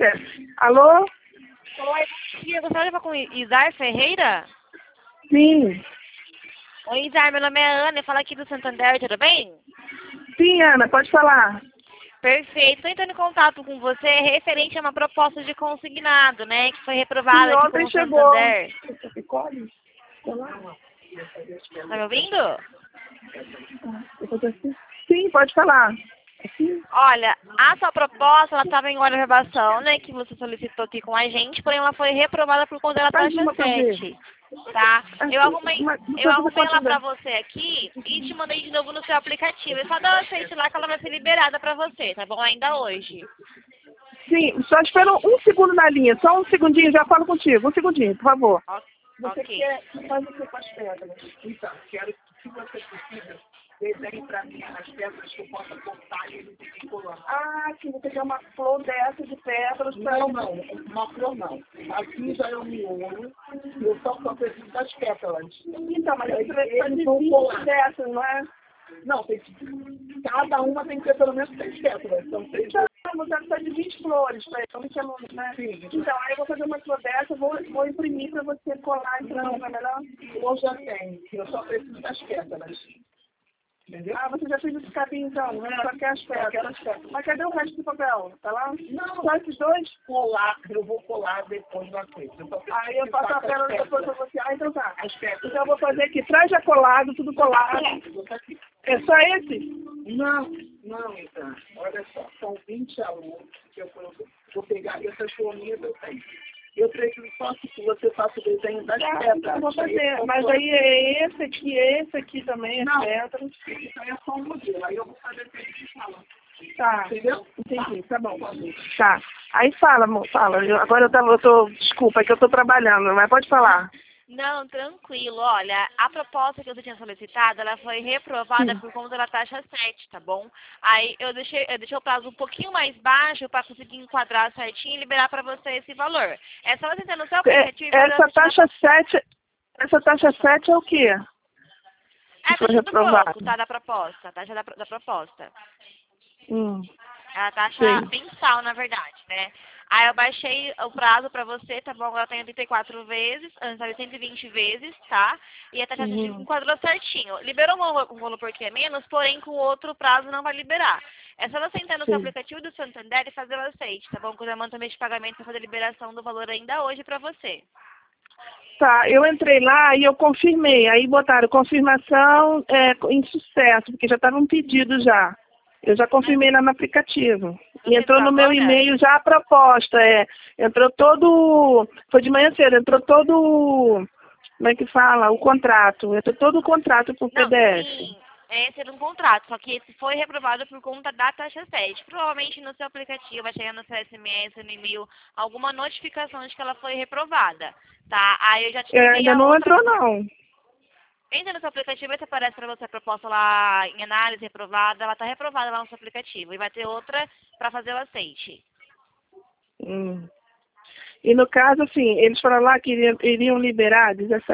Alô? Oi, bom dia. Gostaria de falar com Izar Ferreira? Sim. Oi, Izar. Meu nome é Ana. Eu falo aqui do Santander. Tudo bem? Sim, Ana, pode falar. Perfeito. Estou entrando em contato com você referente a uma proposta de consignado, né? Que foi reprovada Sim, aqui ontem com o chegou. Santander. Tá me ouvindo? Sim, pode falar. Olha, a sua proposta, ela estava em hora de rebação, né? Que você solicitou aqui com a gente, porém ela foi reprovada por conta da Faz taxa uma pra ver. 7. Tá? Eu arrumei, eu Depois você arrumei pode ela pra fazer. você aqui e te mandei de novo no seu aplicativo. É só dar o aceite lá que ela vai ser liberada pra você, tá bom? Ainda hoje. Sim, só espera um segundo na linha. Só um segundinho, já falo contigo. Um segundinho, por favor. Você Ok. quer... Faz o que com as pedras? Então, quero que, se você precisa, desenhe para mim as pedras que eu possa cortar e eles fiquem colando. Ah, sim, você quer uma flor dessa de pedras para... Não, uma flor não. Aqui já é o miolo, eu só preciso das pétalas. Então, mas eles vão colar dessas, não é? Não, cada uma tem que ter pelo menos 6 pétalas. Então, 6 você precisa de 20 flores, então me chamou, né? Sim. Então, aí eu vou fazer uma flor dessa, vou imprimir para você colar, então, não é melhor? Eu já tenho, eu só preciso das pétalas. Entendeu? Ah, você já fez esse cabinho, então, né? Só quer as pétalas. Mas cadê o resto do papel? Tá lá? Não. Só esses dois? Colar, eu vou colar depois da frente. Aí eu faço a pétala depois pra você. Ah, então tá. As pétalas. Então eu vou fazer aqui, traje colado, tudo colado. É só esse? Não, então. Olha só, são 20 alunos que eu vou pegar essas folhinhas eu tenho. Eu preciso só que você faça o desenho das pétalas. Eu vou fazer, mas aí é esse aqui também, as pétalas. Isso aí é só um modelo, aí eu vou fazer esse que fala. Tá, entendeu? Entendi, tá bom. Tá, aí fala, amor, fala. Agora eu tô, desculpa, é que eu tô trabalhando, mas pode falar. Não, tranquilo. Olha, a proposta que você tinha solicitado, ela foi reprovada por conta da taxa 7, tá bom? Aí eu deixei o prazo um pouquinho mais baixo para conseguir enquadrar certinho e liberar para você esse valor. É só você entrar no seu aplicativo e fazer Essa taxa 7, essa taxa 7 é o quê? É a taxa do banco, tá? Da proposta. A taxa da proposta. É a taxa mensal, na verdade, né? Aí eu baixei o prazo pra você, tá bom? Ela tem 84 vezes, antes era 120 vezes, tá? E a taxa enquadrou certinho. Liberou um valor que é menos, porém com o outro prazo não vai liberar. É só você entrar no seu aplicativo do Santander e fazer o aceite, tá bom? Que eu mando também de pagamento pra fazer a liberação do valor ainda hoje pra você. Tá, eu entrei lá e eu confirmei. Aí botaram confirmação em sucesso, porque já estava um pedido já. Eu já confirmei lá no aplicativo. E entrou no meu e-mail já a proposta. Entrou todo... Foi de manhã cedo, entrou todo... Como é que fala? O contrato. Entrou todo o contrato por PDF. Sim, esse era um contrato, só que esse foi reprovado por conta da taxa 7. Provavelmente no seu aplicativo vai chegar no seu SMS, no e-mail, alguma notificação de que ela foi reprovada, tá? Aí eu já te enviei Ainda não entrou, não. Entra no seu aplicativo e aparece para você a proposta lá em análise reprovada. Ela está reprovada lá no seu aplicativo. E vai ter outra para fazer o aceite. E no caso, assim, eles falaram lá que iriam liberar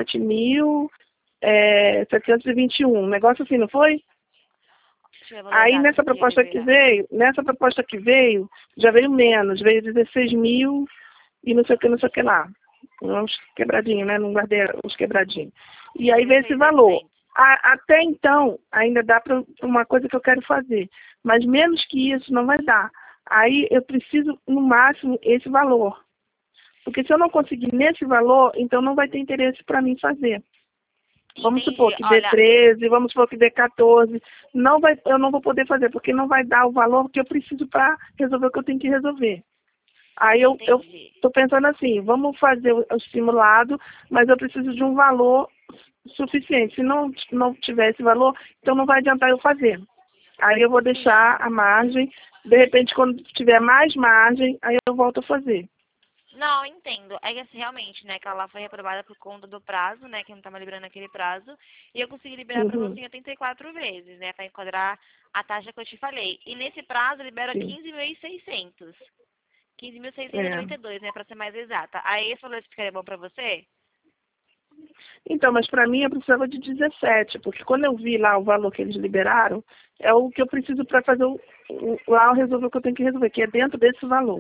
17.721. Um negócio assim, não foi? Aí nessa proposta que veio, já veio menos, veio 16 mil e não sei o que lá. Uns quebradinhos, né? Não guardei os quebradinhos. E aí veio esse valor. Até então, ainda dá para uma coisa que eu quero fazer. Mas menos que isso não vai dar. Aí eu preciso, no máximo, esse valor. Porque se eu não conseguir nesse valor, então não vai ter interesse para mim fazer. Vamos supor que dê 13, vamos supor que dê 14. Eu não vou poder fazer, porque não vai dar o valor que eu preciso para resolver o que eu tenho que resolver. Aí eu estou pensando assim, vamos fazer o simulado, mas eu preciso de um valor suficiente. Se não tiver esse valor, então não vai adiantar eu fazer. Aí eu vou deixar a margem, de repente quando tiver mais margem, aí eu volto a fazer. Não, entendo. É que assim, realmente, né, que ela foi reprovada por conta do prazo, né, que não estava liberando aquele prazo, e eu consegui liberar para você em 84 vezes, né, para enquadrar a taxa que eu te falei. E nesse prazo libera 15.600. 15.692, né, para ser mais exata. Aí esse valor ficaria bom para você? Então, mas para mim eu precisava de 17, porque quando eu vi lá o valor que eles liberaram, é o que eu preciso para fazer lá resolver o que eu tenho que resolver, que é dentro desse valor.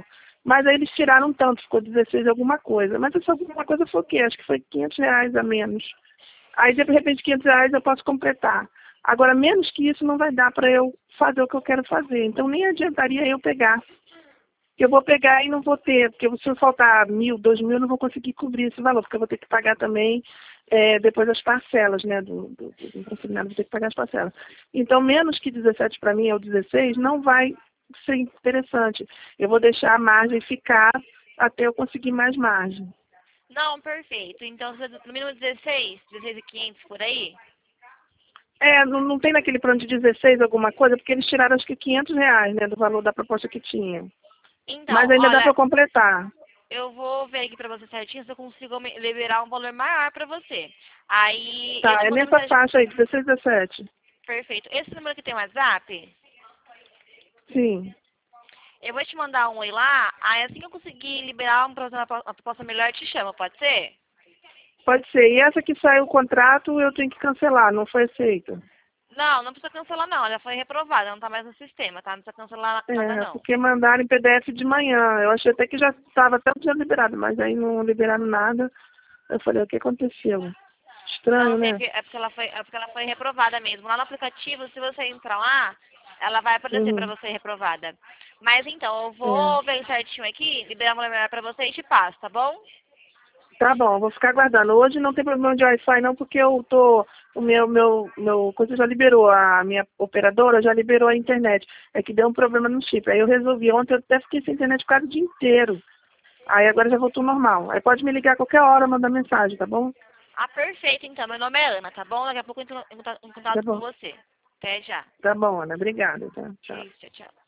Mas aí eles tiraram tanto, ficou 16 alguma coisa. Mas essa alguma coisa foi o quê? Acho que foi R$ 500 a menos. Aí, de repente, R$ 500 eu posso completar. Agora, menos que isso não vai dar para eu fazer o que eu quero fazer. Então, nem adiantaria eu pegar. Eu vou pegar e não vou ter, porque se eu faltar 1.000, 2.000, eu não vou conseguir cobrir esse valor, porque eu vou ter que pagar também depois as parcelas, né, do consignado, vou ter que pagar as parcelas. Então, menos que 17 para mim, ou 16, não vai ser interessante. Eu vou deixar a margem ficar até eu conseguir mais margem. Não, perfeito. Então, no mínimo 16.500 por aí? Não tem naquele plano de 16 alguma coisa, porque eles tiraram acho que R$ 500, né, do valor da proposta que tinha. Então, mas ainda olha, dá para completar. Eu vou ver aqui para você certinho se eu consigo liberar um valor maior para você. Aí. Tá, é nessa faixa aí, 16, 17. Perfeito. Esse número aqui tem WhatsApp? Sim. Eu vou te mandar um oi lá, aí assim que eu conseguir liberar uma proposta melhor, eu te chamo, pode ser? Pode ser. E essa que saiu o contrato, eu tenho que cancelar, não foi aceita. Não, não precisa cancelar não, ela foi reprovada, não tá mais no sistema, tá? Não precisa cancelar nada não. Porque mandaram em PDF de manhã. Eu achei até que já estava até já liberado, mas aí não liberaram nada. Eu falei, o que aconteceu? Estranho, Não, né? é porque ela foi reprovada mesmo. Lá no aplicativo, se você entrar lá, ela vai aparecer pra você reprovada. Mas então, eu vou ver certinho aqui, liberar uma melhor pra você e te passo, tá bom? Tá bom, vou ficar aguardando. Hoje não tem problema de Wi-Fi não, porque eu tô. O meu coisa já liberou, a minha operadora já liberou a internet. É que deu um problema no chip. Aí eu resolvi. Ontem eu até fiquei sem internet quase o dia inteiro. Aí agora já voltou normal. Aí pode me ligar a qualquer hora, mandar mensagem, tá bom? Ah, perfeito, então. Meu nome é Ana, tá bom? Daqui a pouco eu entro em Tá contato com bom. você. Até já. Tá bom, Ana. Obrigada, tá? Tchau. Isso, tchau.